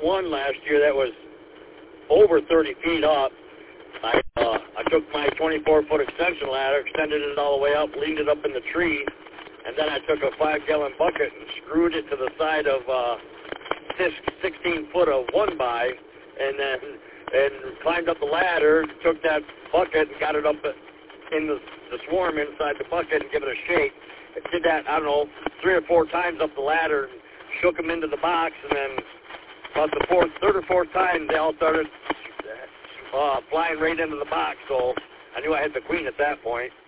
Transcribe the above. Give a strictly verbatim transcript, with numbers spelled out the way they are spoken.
one last year that was over thirty feet up. I uh, I took my twenty-four foot extension ladder, extended it all the way up, leaned it up in the tree, and then I took a five gallon bucket and screwed it to the side of uh, this sixteen foot of one by, and then and climbed up the ladder, took that bucket and got it up in the, the swarm inside the bucket and give it a shake. I did that, I don't know, three or four times up the ladder and shook them into the box, and then about the fourth, third or fourth time, they all started uh, flying right into the box, so I knew I had the queen at that point.